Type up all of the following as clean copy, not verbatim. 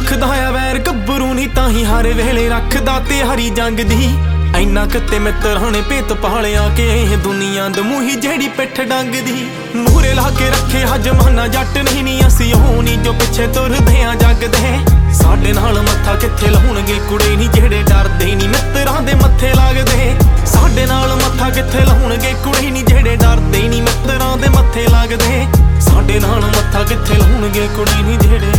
रखदा है वैर गब्बरू नी ताही हर वेले रखदा ते हरी जंग दी। ऐना कत्ते मित्तरां ने भेत पालिया के दुनिया दमूही जेड़ी पिठ डंग दी। मूहरे ला के रखे हा जमाना जट नहीं नी असी ओह नी जो पिछे तुरदे आ जग दे। साडे नाल मत्था कित्थे लाउणगे कुड़े नी जेड़े डरदे नी मित्तरां दे मत्थे लगदे। साडे नाल मत्था कित्थे लाउणगे कुड़े नी जेड़े डरदे नी मित्तरां दे मत्थे लगदे। साडे नाल मत्था कित्थे लाउणगे कुड़े नी जेड़े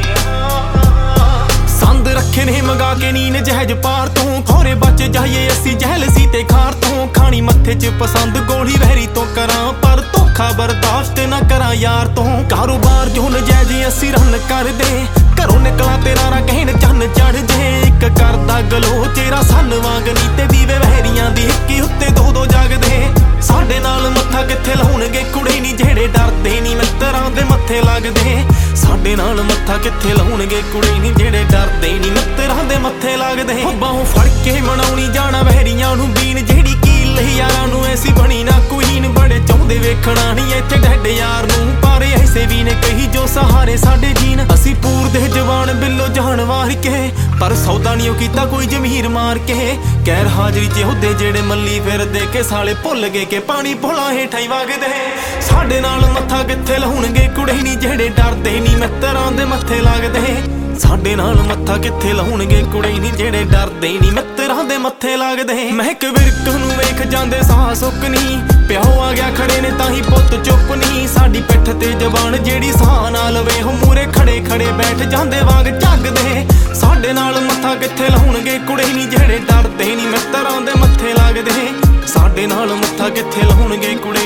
संद रखे ने मंगा के नीन जहज पार तो खौरे बच जाइए असी जहलसी ते खार तो। खानी मत्थे च पसंद गोली वहरी तो करा पर धोखा बर्दाश्त ना करा यार तो। कारोबार जो नजैज असी रन कर दे घरों निकला तेरा रा कहन चन्न चढ़ जे। एक करदा गलो तेरा सन वांग नी ते दीवे वहरियां दी हिक्की उत्ते दो दो जगदे। साडे नाल मत्था कित्थे लाउणगे कुड़े नी जेड़े डरदे नी मित्तरां दे मत्थे लगदे। साडे नाल मत्था कित्थे लाउणगे कुड़े नी जेड़े डरदे नी मित्तरां दे मत्थे लगदे। बाहों फड़ के मनाउणी जाना वहरियां नूं बीन जेड़ी कील यारां नूं ऐसी बणी ना कुईन। बड़े चाहुंदे वेखणा नी इत्थे डैड यार नूं पर ऐसे भी ने कही जो सहारे साडे जीन। असी पूर दे जवान बिल्लो जान वार के पर सौदा नी कीता कोई जमीर मार के। गैर हाजरी च हुदे जेड़े मल्ली फिरदे के साले भुल गए के पानी पुलां हेठां ही वगदे। साडे नाल मत्था कित्थे लाउणगे कुड़े नी जेड़े डरदे नी मित्तरां दे मत्थे लगदे। साडे नाल मत्था कित्थे लाउणगे कुड़े नी जेड़े डरदे नी मित्तरां दे मत्थे लगदे। महक विरक नूं वेख जांदे साह सुक नी प्यो आ गया खड़े ने ताही पुੱਤ चुप नी। साडी पिठ ते जबान जेड़ी साह ना लवे हो मूरे खड़े खड़े बैठ जांदे वांग झगदे। साडे नाल मत्था कित्थे लाउणगे कुड़े नी जेड़े डरदे नी मित्तरां दे मत्थे लगदे। साडे नाल मत्था कित्थे लाउणगे कुड़े